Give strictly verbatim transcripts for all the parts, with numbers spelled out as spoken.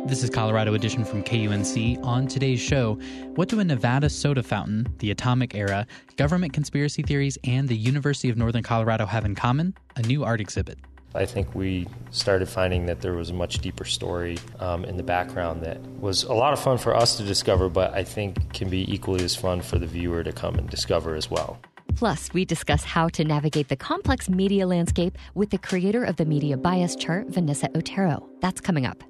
This is Colorado Edition from K U N C. On today's show, what do a Nevada soda fountain, the atomic era, government conspiracy theories, and the University of Northern Colorado have in common? A new art exhibit. I think we started finding that there was a much deeper story um, in the background that was a lot of fun for us to discover, but I think can be equally as fun for the viewer to come and discover as well. Plus, we discuss how to navigate the complex media landscape with the creator of the media bias chart, Vanessa Otero. That's coming up.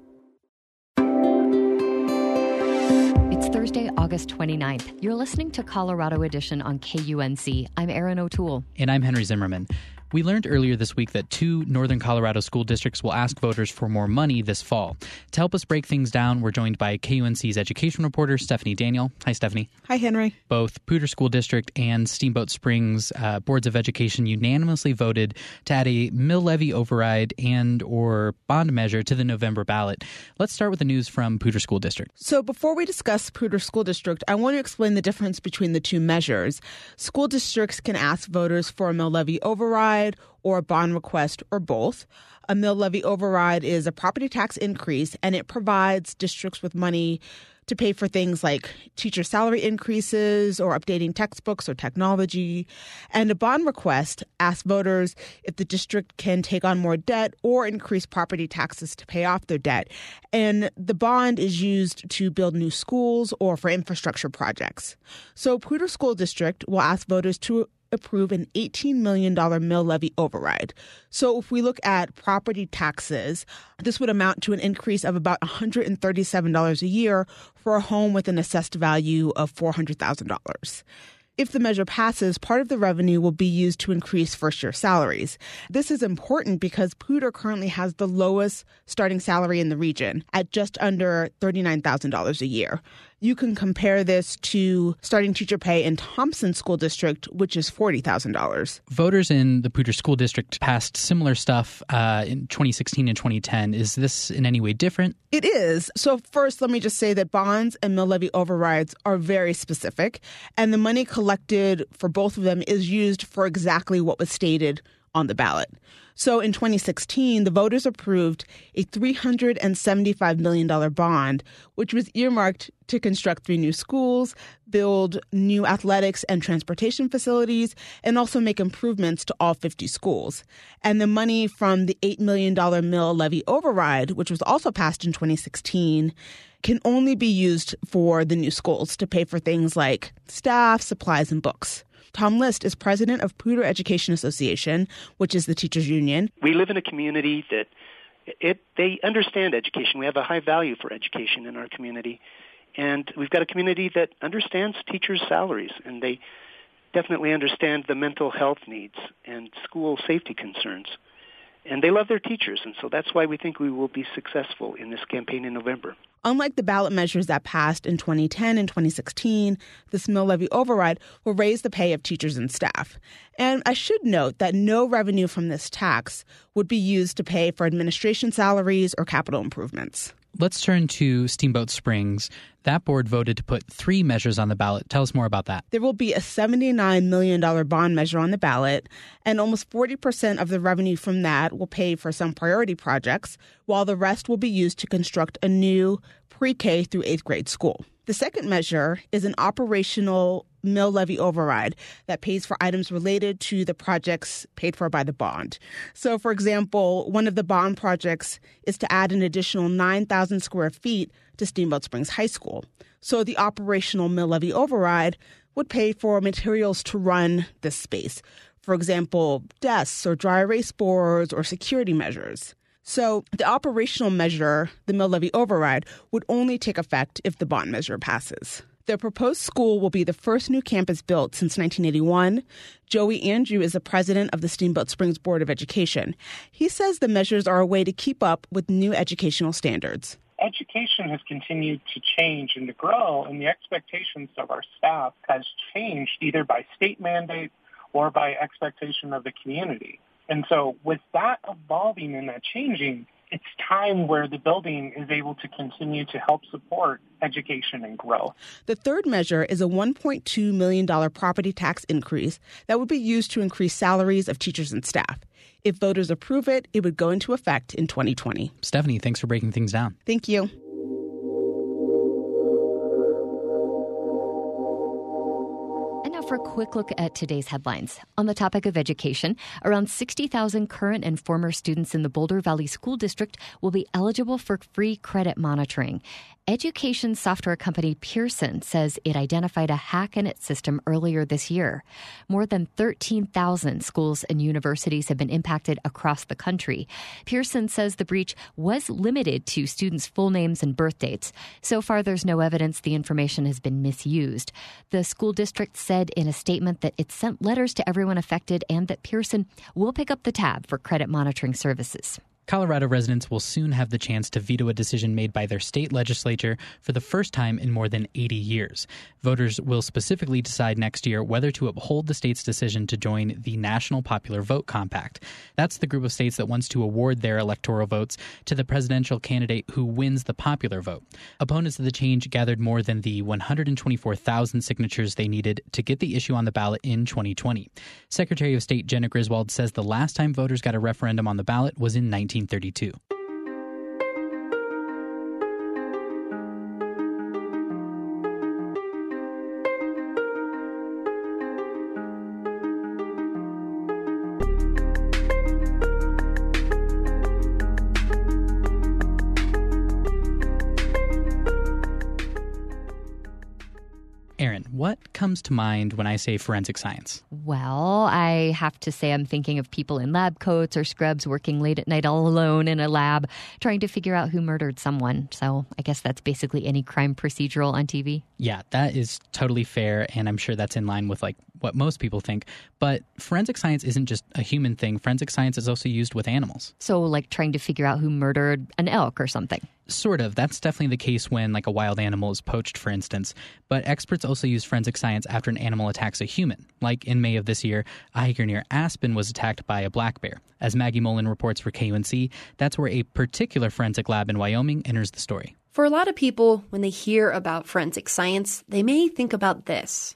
It's Thursday, August twenty-ninth. You're listening to Colorado Edition on K U N C. I'm Erin O'Toole. And I'm Henry Zimmerman. We learned earlier this week that two Northern Colorado school districts will ask voters for more money this fall. To help us break things down, we're joined by K U N C's education reporter, Stephanie Daniel. Hi, Stephanie. Hi, Henry. Both Poudre School District and Steamboat Springs uh, boards of education unanimously voted to add a mill levy override and or bond measure to the November ballot. Let's start with the news from Poudre School District. So before we discuss Poudre School District, I want to explain the difference between the two measures. School districts can ask voters for a mill levy override or a bond request or both. A mill levy override is a property tax increase, and it provides districts with money to pay for things like teacher salary increases or updating textbooks or technology. And a bond request asks voters if the district can take on more debt or increase property taxes to pay off their debt. And the bond is used to build new schools or for infrastructure projects. So Poudre School District will ask voters to approve an eighteen million dollars mill levy override. So if we look at property taxes, this would amount to an increase of about one hundred thirty-seven dollars a year for a home with an assessed value of four hundred thousand dollars. If the measure passes, part of the revenue will be used to increase first-year salaries. This is important because Poudre currently has the lowest starting salary in the region at just under thirty-nine thousand dollars a year. You can compare this to starting teacher pay in Thompson School District, which is forty thousand dollars. Voters in the Poudre School District passed similar stuff uh, in twenty sixteen and twenty ten. Is this in any way different? It is. So first, let me just say that bonds and mill levy overrides are very specific, and the money collected for both of them is used for exactly what was stated on the ballot. So in twenty sixteen, the voters approved a three hundred seventy-five million dollars bond, which was earmarked to construct three new schools, build new athletics and transportation facilities, and also make improvements to all fifty schools. And the money from the eight million dollars mill levy override, which was also passed in twenty sixteen, can only be used for the new schools to pay for things like staff, supplies, and books. Tom List is president of Poudre Education Association, which is the teachers union. We live in a community that it they understand education. We have a high value for education in our community. And we've got a community that understands teachers' salaries, and they definitely understand the mental health needs and school safety concerns. And they love their teachers, and so that's why we think we will be successful in this campaign in November. Unlike the ballot measures that passed in twenty ten and twenty sixteen, this mill levy override will raise the pay of teachers and staff. And I should note that no revenue from this tax would be used to pay for administration salaries or capital improvements. Let's turn to Steamboat Springs. That board voted to put three measures on the ballot. Tell us more about that. There will be a seventy-nine million dollars bond measure on the ballot, and almost forty percent of the revenue from that will pay for some priority projects, while the rest will be used to construct a new pre-K through eighth grade school. The second measure is an operational mill levy override that pays for items related to the projects paid for by the bond. So, for example, one of the bond projects is to add an additional nine thousand square feet to Steamboat Springs High School. So the operational mill levy override would pay for materials to run this space. For example, desks or dry erase boards or security measures. So the operational measure, the mill levy override, would only take effect if the bond measure passes. The proposed school will be the first new campus built since nineteen eighty-one. Joey Andrew is the president of the Steamboat Springs Board of Education. He says the measures are a way to keep up with new educational standards. Education has continued to change and to grow, and the expectations of our staff has changed either by state mandate or by expectation of the community. And so with that evolving and that changing, it's time where the building is able to continue to help support education and growth. The third measure is a one point two million dollars property tax increase that would be used to increase salaries of teachers and staff. If voters approve it, it would go into effect in twenty twenty. Stephanie, thanks for breaking things down. Thank you. for a quick look at today's headlines. On the topic of education, around sixty thousand current and former students in the Boulder Valley School District will be eligible for free credit monitoring. Education software company Pearson says it identified a hack in its system earlier this year. More than thirteen thousand schools and universities have been impacted across the country. Pearson says the breach was limited to students' full names and birth dates. So far, there's no evidence the information has been misused. The school district said in a statement that it sent letters to everyone affected and that Pearson will pick up the tab for credit monitoring services. Colorado residents will soon have the chance to veto a decision made by their state legislature for the first time in more than eighty years. Voters will specifically decide next year whether to uphold the state's decision to join the National Popular Vote Compact. That's the group of states that wants to award their electoral votes to the presidential candidate who wins the popular vote. Opponents of the change gathered more than the one hundred twenty-four thousand signatures they needed to get the issue on the ballot in twenty twenty. Secretary of State Jenna Griswold says the last time voters got a referendum on the ballot was in nineteen thirty-two. Erin, what comes to mind when I say forensic science? Well, I have to say I'm thinking of people in lab coats or scrubs working late at night all alone in a lab trying to figure out who murdered someone. So I guess that's basically any crime procedural on T V. Yeah, that is totally fair, and I'm sure that's in line with like what most people think. But forensic science isn't just a human thing. Forensic science is also used with animals. So like trying to figure out who murdered an elk or something. Sort of. That's definitely the case when like a wild animal is poached, for instance. But experts also use forensic science after an animal attacks a human. Like in May of this year, a hiker near Aspen was attacked by a black bear. As Maggie Mullen reports for K U N C, that's where a particular forensic lab in Wyoming enters the story. For a lot of people, when they hear about forensic science, they may think about this.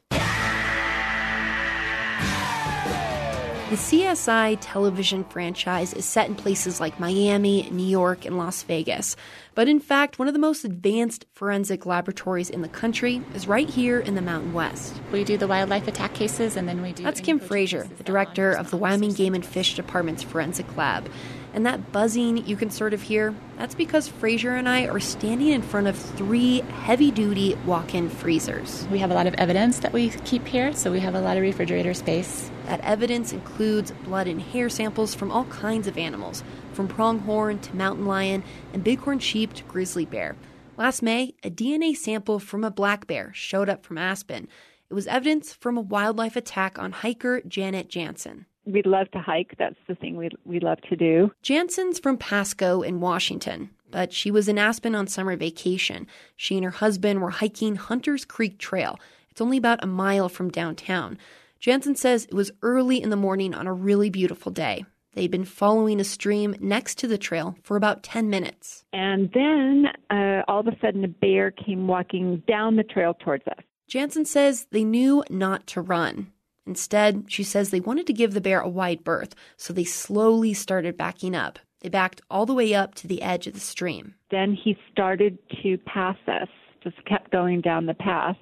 The C S I television franchise is set in places like Miami, New York, and Las Vegas. But in fact, one of the most advanced forensic laboratories in the country is right here in the Mountain West. We do the wildlife attack cases, and then we do... That's Kim Frazier, the director of the Wyoming Game and Fish Department's forensic lab. And that buzzing you can sort of hear, that's because Frazier and I are standing in front of three heavy-duty walk-in freezers. We have a lot of evidence that we keep here, so we have a lot of refrigerator space. That evidence includes blood and hair samples from all kinds of animals, from pronghorn to mountain lion and bighorn sheep to grizzly bear. Last May, a D N A sample from a black bear showed up from Aspen. It was evidence from a wildlife attack on hiker Janet Jansen. We love to hike. That's the thing we we love to do. Jansen's from Pasco in Washington, but she was in Aspen on summer vacation. She and her husband were hiking Hunters Creek Trail. It's only about a mile from downtown. Jansen says it was early in the morning on a really beautiful day. They'd been following a stream next to the trail for about ten minutes. And then uh, all of a sudden a bear came walking down the trail towards us. Jansen says they knew not to run. Instead, she says they wanted to give the bear a wide berth, so they slowly started backing up. They backed all the way up to the edge of the stream. Then he started to pass us, just kept going down the path.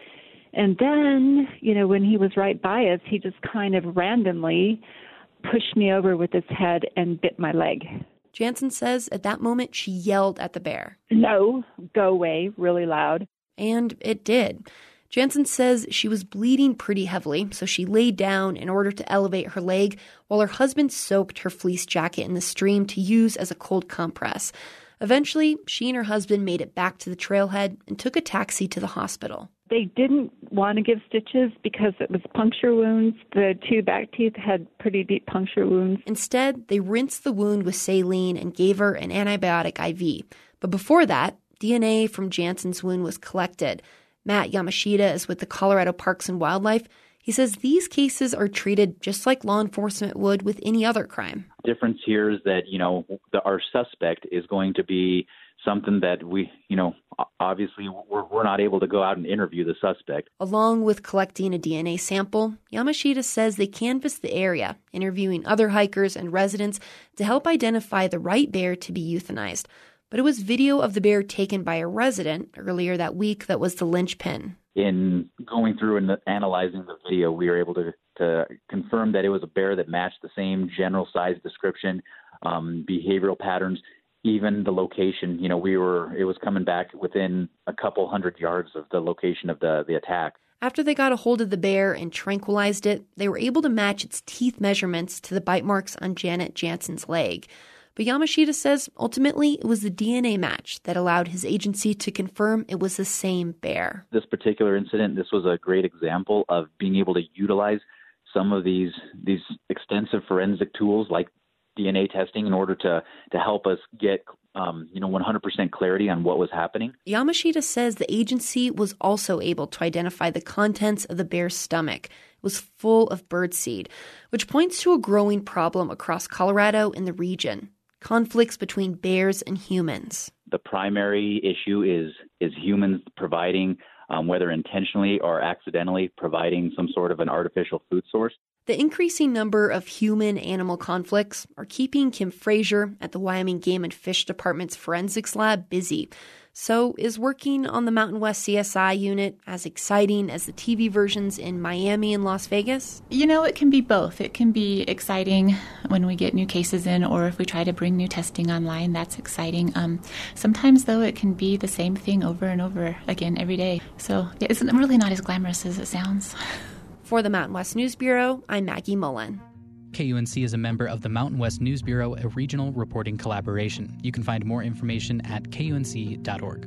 And then, you know, when he was right by us, he just kind of randomly pushed me over with his head and bit my leg. Jansen says at that moment she yelled at the bear. No, go away, really loud. And it did. Jansen says she was bleeding pretty heavily, so she laid down in order to elevate her leg while her husband soaked her fleece jacket in the stream to use as a cold compress. Eventually, she and her husband made it back to the trailhead and took a taxi to the hospital. They didn't want to give stitches because it was puncture wounds. The two back teeth had pretty deep puncture wounds. Instead, they rinsed the wound with saline and gave her an antibiotic I V. But before that, D N A from Jansen's wound was collected. Matt Yamashita is with the Colorado Parks and Wildlife. He says these cases are treated just like law enforcement would with any other crime. The difference here is that, you know, the, our suspect is going to be something that we, you know, obviously we're, we're not able to go out and interview the suspect. Along with collecting a D N A sample, Yamashita says they canvassed the area, interviewing other hikers and residents to help identify the right bear to be euthanized. But it was video of the bear taken by a resident earlier that week that was the linchpin. in going through and analyzing the video, we were able to, to confirm that it was a bear that matched the same general size description, um, behavioral patterns, even the location. You know, we were it was coming back within a couple hundred yards of the location of the, the attack. After they got a hold of the bear and tranquilized it, they were able to match its teeth measurements to the bite marks on Janet Jansen's leg. But Yamashita says ultimately it was the D N A match that allowed his agency to confirm it was the same bear. This particular incident, this was a great example of being able to utilize some of these these extensive forensic tools like D N A testing in order to to help us get um, you know one hundred percent clarity on what was happening. Yamashita says the agency was also able to identify the contents of the bear's stomach. It was full of birdseed, which points to a growing problem across Colorado and the region. Conflicts between bears and humans. The primary issue is is humans providing, um, whether intentionally or accidentally, providing some sort of an artificial food source. The increasing number of human-animal conflicts are keeping Kim Frazier at the Wyoming Game and Fish Department's forensics lab busy. So is working on the Mountain West C S I unit as exciting as the T V versions in Miami and Las Vegas? You know, it can be both. It can be exciting when we get new cases in, or if we try to bring new testing online, that's exciting. Um, sometimes, though, it can be the same thing over and over again every day. So yeah, it's really not as glamorous as it sounds. For the Mountain West News Bureau, I'm Maggie Mullen. K U N C is a member of the Mountain West News Bureau, a regional reporting collaboration. You can find more information at K U N C dot org.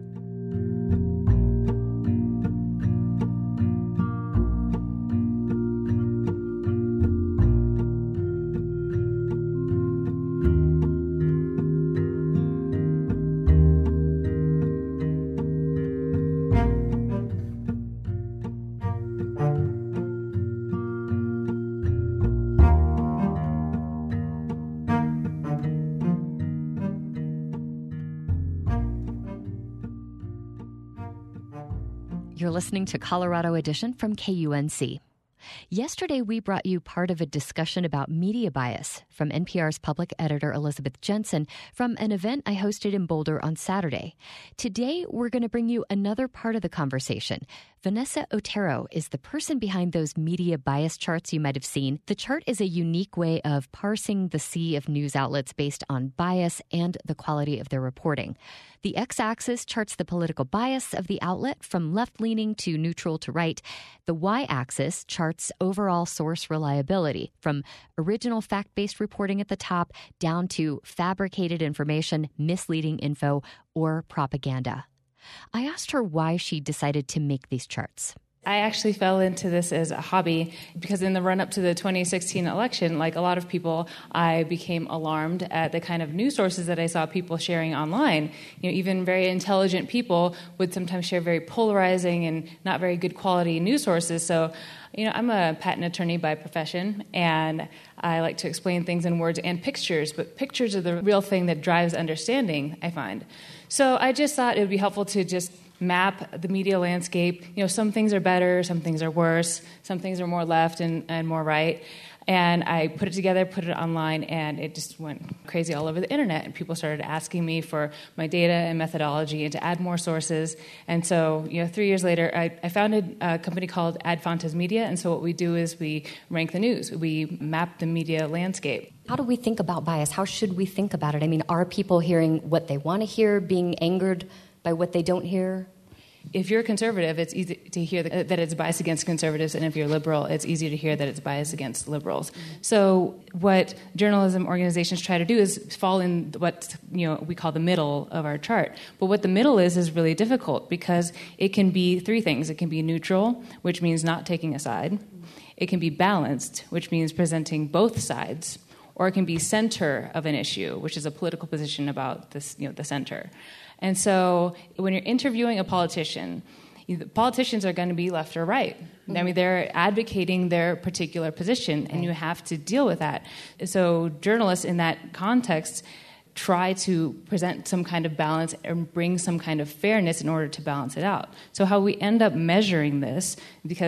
You're listening to Colorado Edition from K U N C. Yesterday, we brought you part of a discussion about media bias from N P R's public editor Elizabeth Jensen from an event I hosted in Boulder on Saturday. Today, we're going to bring you another part of the conversation. Vanessa Otero is the person behind those media bias charts you might have seen. The chart is a unique way of parsing the sea of news outlets based on bias and the quality of their reporting. The x-axis charts the political bias of the outlet from left-leaning to neutral to right. The y-axis charts overall source reliability from original fact-based reporting at the top down to fabricated information, misleading info, or propaganda. I asked her why she decided to make these charts. I actually fell into this as a hobby because in the run-up to the twenty sixteen election, like a lot of people, I became alarmed at the kind of news sources that I saw people sharing online. You know, even very intelligent people would sometimes share very polarizing and not very good quality news sources. So, you know, I'm a patent attorney by profession, and I like to explain things in words and pictures, but pictures are the real thing that drives understanding, I find. So I just thought it would be helpful to just map the media landscape. You know, some things are better, some things are worse, some things are more left and, and more right. And I put it together, put it online, and it just went crazy all over the internet. And people started asking me for my data and methodology and to add more sources. And so, you know, three years later, I, I founded a company called Adfontes Media. And so what we do is we rank the news. We map the media landscape. How do we think about bias? How should we think about it? I mean, are people hearing what they want to hear, being angered by what they don't hear? If you're conservative, it's easy to hear that it's biased against conservatives, and if you're liberal, it's easy to hear that it's biased against liberals. So what journalism organizations try to do is fall in what, you know, we call the middle of our chart. But what the middle is is really difficult because it can be three things. It can be neutral, which means not taking a side. It can be balanced, which means presenting both sides. Or it can be center of an issue, which is a political position about this, you know, the center. And so when you're interviewing a politician, politicians are going to be left or right. Mm-hmm. I mean, they're advocating their particular position, okay. And you have to deal with that. So journalists in that context try to present some kind of balance and bring some kind of fairness in order to balance it out. So how we end up measuring this, because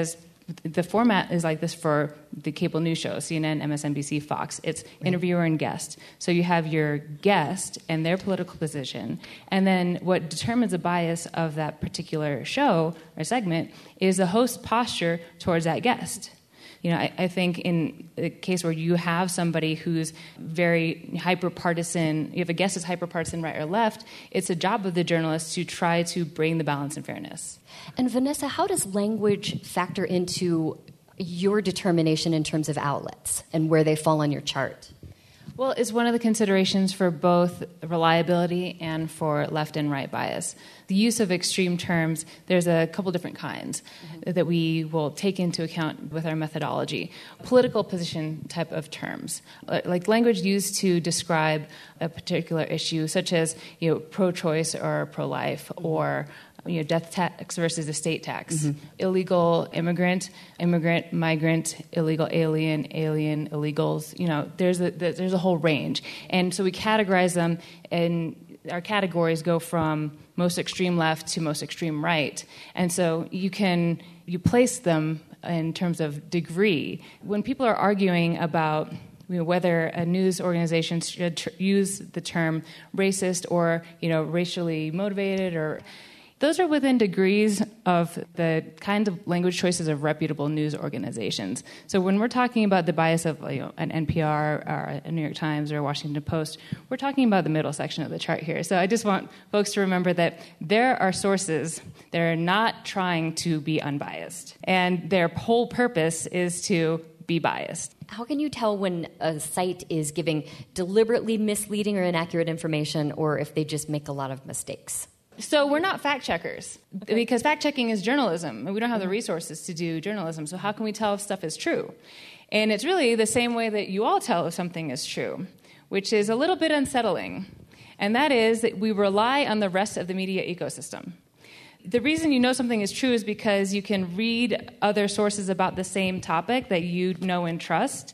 the format is like this for the cable news shows, C N N, M S N B C, Fox. It's interviewer and guest. So you have your guest and their political position, and then what determines the bias of that particular show or segment is the host's posture towards that guest. You know, I, I think in a case where you have somebody who's very hyper-partisan, you have a guest who's hyper-partisan right or left, it's the job of the journalist to try to bring the balance and fairness. And Vanessa, how does language factor into your determination in terms of outlets and where they fall on your chart? Well, it's one of the considerations for both reliability and for left and right bias. The use of extreme terms, there's a couple different kinds mm-hmm. that we will take into account with our methodology. Political position type of terms, like language used to describe a particular issue, such as, you know, pro-choice or pro-life, mm-hmm. or you know, death tax versus estate tax, mm-hmm. illegal immigrant, immigrant, migrant, illegal alien, alien, illegals. You know, there's a there's a whole range, and so we categorize them, and our categories go from most extreme left to most extreme right, and so you can you place them in terms of degree. When people are arguing about, you know, whether a news organization should tr- use the term racist or, you know, racially motivated, or those are within degrees of the kind of language choices of reputable news organizations. So when we're talking about the bias of, you know, an N P R or a New York Times or a Washington Post, we're talking about the middle section of the chart here. So I just want folks to remember that there are sources that are not trying to be unbiased, and their whole purpose is to be biased. How can you tell when a site is giving deliberately misleading or inaccurate information, or if they just make a lot of mistakes? So we're not fact checkers, okay, because fact checking is journalism, and we don't have the resources to do journalism. So how can we tell if stuff is true? And it's really the same way that you all tell if something is true, which is a little bit unsettling. And that is that we rely on the rest of the media ecosystem. The reason you know something is true is because you can read other sources about the same topic that you know and trust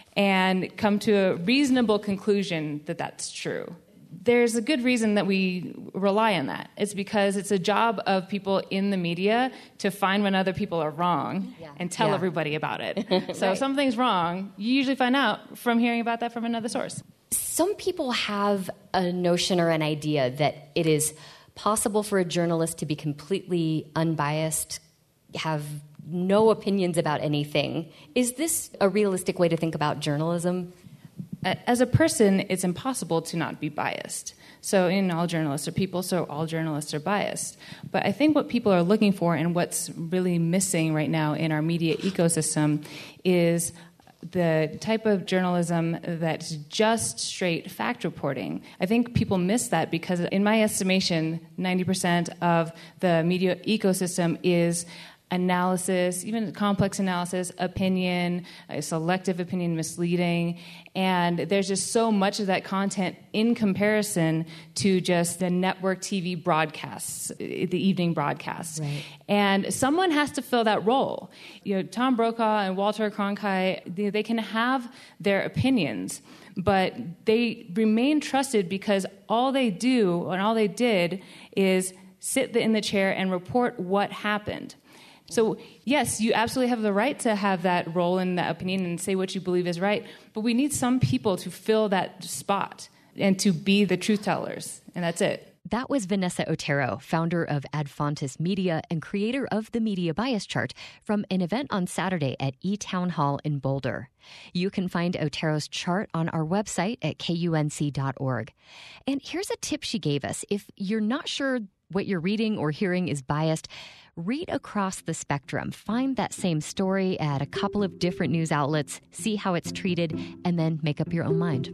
and come to a reasonable conclusion that that's true. There's a good reason that we rely on that. It's because it's a job of people in the media to find when other people are wrong yeah. and tell yeah. everybody about it. So right. if something's wrong, you usually find out from hearing about that from another source. Some people have a notion or an idea that it is possible for a journalist to be completely unbiased, have no opinions about anything. Is this a realistic way to think about journalism? As a person, it's impossible to not be biased. So, in all journalists are people, so all journalists are biased. But I think what people are looking for and what's really missing right now in our media ecosystem is the type of journalism that's just straight fact reporting. I think people miss that because, in my estimation, ninety percent of the media ecosystem is analysis, even complex analysis, opinion, selective opinion, misleading, and there's just so much of that content in comparison to just the network T V broadcasts, the evening broadcasts. Right. And someone has to fill that role. You know, Tom Brokaw and Walter Cronkite, they, they can have their opinions, but they remain trusted because all they do and all they did is sit in the chair and report what happened. So, yes, you absolutely have the right to have that role in that opinion and say what you believe is right, but we need some people to fill that spot and to be the truth tellers, and that's it. That was Vanessa Otero, founder of Adfontes Media and creator of the Media Bias Chart, from an event on Saturday at eTown Hall in Boulder. You can find Otero's chart on our website at K U N C dot org. And here's a tip she gave us. If you're not sure what you're reading or hearing is biased, read across the spectrum. Find that same story at a couple of different news outlets, see how it's treated, and then make up your own mind.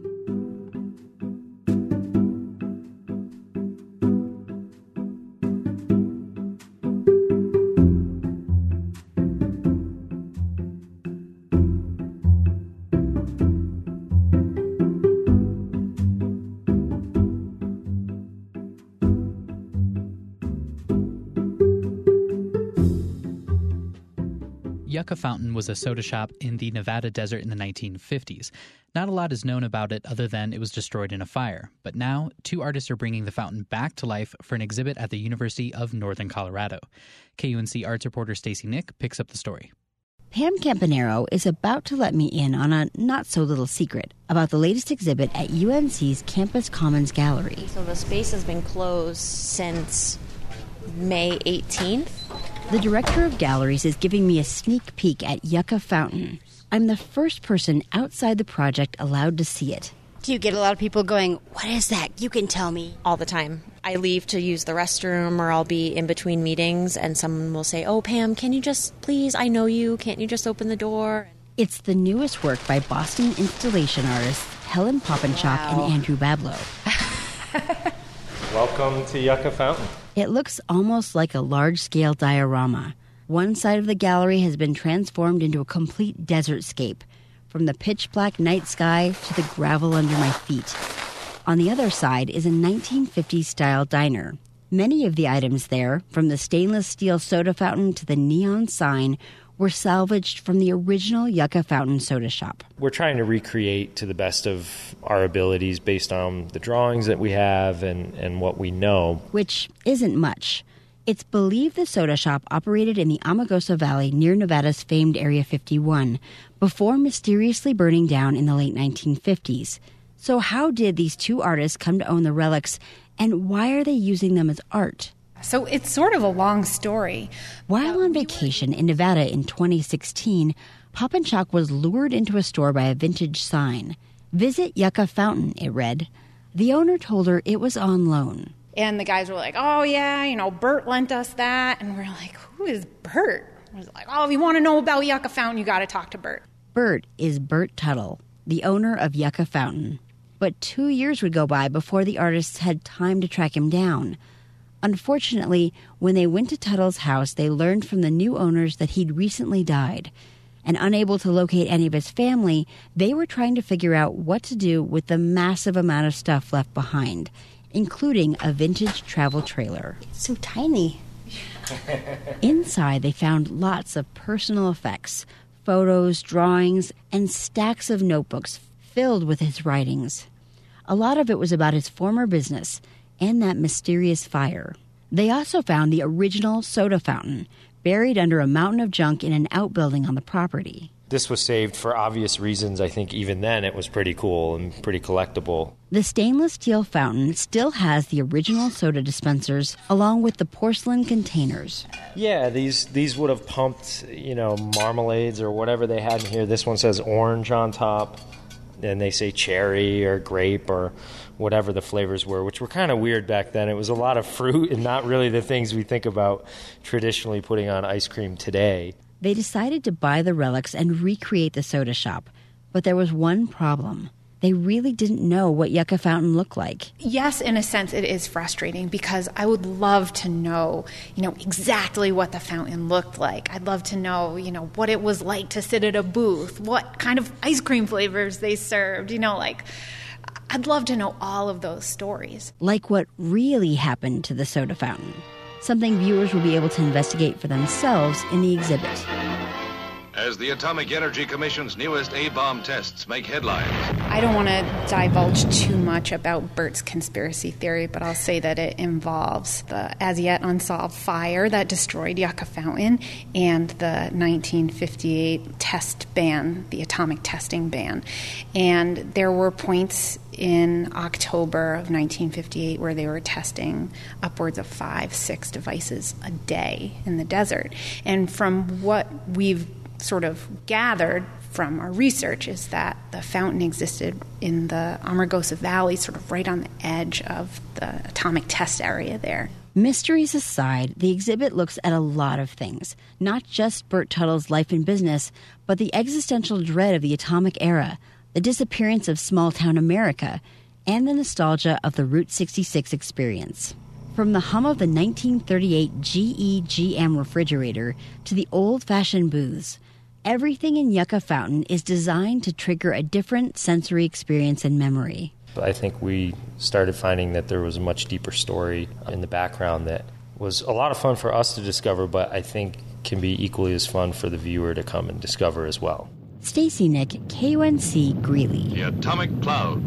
Yucca Fountain was a soda shop in the Nevada desert in the nineteen fifties. Not a lot is known about it other than it was destroyed in a fire. But now, two artists are bringing the fountain back to life for an exhibit at the University of Northern Colorado. K U N C arts reporter Stacey Nick picks up the story. Pam Campanero is about to let me in on a not-so-little secret about the latest exhibit at U N C's Campus Commons Gallery. So the space has been closed since May eighteenth. The director of galleries is giving me a sneak peek at Yucca Fountain. I'm the first person outside the project allowed to see it. Do you get a lot of people going, "What is that? You can tell me." All the time. I leave to use the restroom or I'll be in between meetings and someone will say, "Oh, Pam, can you just, please, I know you, can't you just open the door?" It's the newest work by Boston installation artists Helen Poppenshock wow. and Andrew Bablow. Welcome to Yucca Fountain. It looks almost like a large-scale diorama. One side of the gallery has been transformed into a complete desertscape, from the pitch-black night sky to the gravel under my feet. On the other side is a nineteen fifties-style diner. Many of the items there, from the stainless steel soda fountain to the neon sign, were salvaged from the original Yucca Fountain soda shop. We're trying to recreate to the best of our abilities based on the drawings that we have and, and what we know. Which isn't much. It's believed the soda shop operated in the Amargosa Valley near Nevada's famed Area fifty-one, before mysteriously burning down in the late nineteen fifties. So how did these two artists come to own the relics, and why are they using them as art? So it's sort of a long story. While on vacation in Nevada in twenty sixteen, Poppenshock was lured into a store by a vintage sign. Visit Yucca Fountain, it read. The owner told her it was on loan. And the guys were like, "Oh, yeah, you know, Bert lent us that." And we're like, "Who is Bert?" I was like, "Oh, if you want to know about Yucca Fountain, you got to talk to Bert." Bert is Bert Tuttle, the owner of Yucca Fountain. But two years would go by before the artists had time to track him down. Unfortunately, when they went to Tuttle's house, they learned from the new owners that he'd recently died. And unable to locate any of his family, they were trying to figure out what to do with the massive amount of stuff left behind, including a vintage travel trailer. It's so tiny. Inside, they found lots of personal effects, photos, drawings, and stacks of notebooks filled with his writings. A lot of it was about his former business and that mysterious fire. They also found the original soda fountain, buried under a mountain of junk in an outbuilding on the property. This was saved for obvious reasons. I think even then it was pretty cool and pretty collectible. The stainless steel fountain still has the original soda dispensers along with the porcelain containers. Yeah, these these would have pumped, you know, marmalades or whatever they had in here. This one says orange on top, and they say cherry or grape or whatever the flavors were, which were kind of weird back then. It was a lot of fruit and not really the things we think about traditionally putting on ice cream today. They decided to buy the relics and recreate the soda shop. But there was one problem. They really didn't know what Yucca Fountain looked like. Yes, in a sense, it is frustrating because I would love to know, you know, exactly what the fountain looked like. I'd love to know, you know, what it was like to sit at a booth, what kind of ice cream flavors they served, you know, like, I'd love to know all of those stories. Like what really happened to the soda fountain. Something viewers will be able to investigate for themselves in the exhibit. As the Atomic Energy Commission's newest A-bomb tests make headlines. I don't want to divulge too much about Bert's conspiracy theory, but I'll say that it involves the as-yet unsolved fire that destroyed Yucca Fountain and the nineteen fifty-eight test ban, the atomic testing ban. And there were points in October of nineteen fifty-eight where they were testing upwards of five, six devices a day in the desert. And from what we've sort of gathered from our research is that the fountain existed in the Amargosa Valley, sort of right on the edge of the atomic test area there. Mysteries aside, the exhibit looks at a lot of things, not just Bert Tuttle's life and business, but the existential dread of the atomic era, the disappearance of small-town America, and the nostalgia of the Route sixty-six experience. From the hum of the nineteen thirty-eight G E G M refrigerator to the old-fashioned booths, everything in Yucca Fountain is designed to trigger a different sensory experience and memory. I think we started finding that there was a much deeper story in the background that was a lot of fun for us to discover, but I think can be equally as fun for the viewer to come and discover as well. Stacey Nick, K U N C Greeley. The atomic cloud,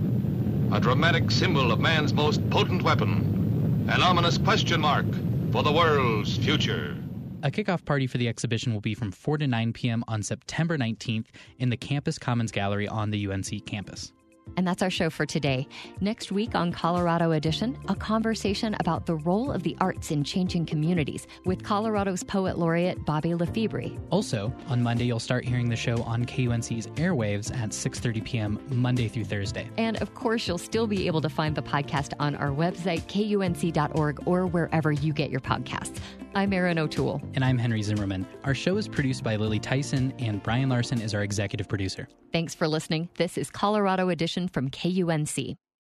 a dramatic symbol of man's most potent weapon, an ominous question mark for the world's future. A kickoff party for the exhibition will be from four to nine p.m. on September nineteenth in the Campus Commons Gallery on the U N C campus. And that's our show for today. Next week on Colorado Edition, a conversation about the role of the arts in changing communities with Colorado's poet laureate Bobby Lefebvre. Also, on Monday, you'll start hearing the show on K U N C's airwaves at six thirty p.m. Monday through Thursday. And of course, you'll still be able to find the podcast on our website, K U N C dot org, or wherever you get your podcasts. I'm Erin O'Toole. And I'm Henry Zimmerman. Our show is produced by Lily Tyson, and Brian Larson is our executive producer. Thanks for listening. This is Colorado Edition from K U N C.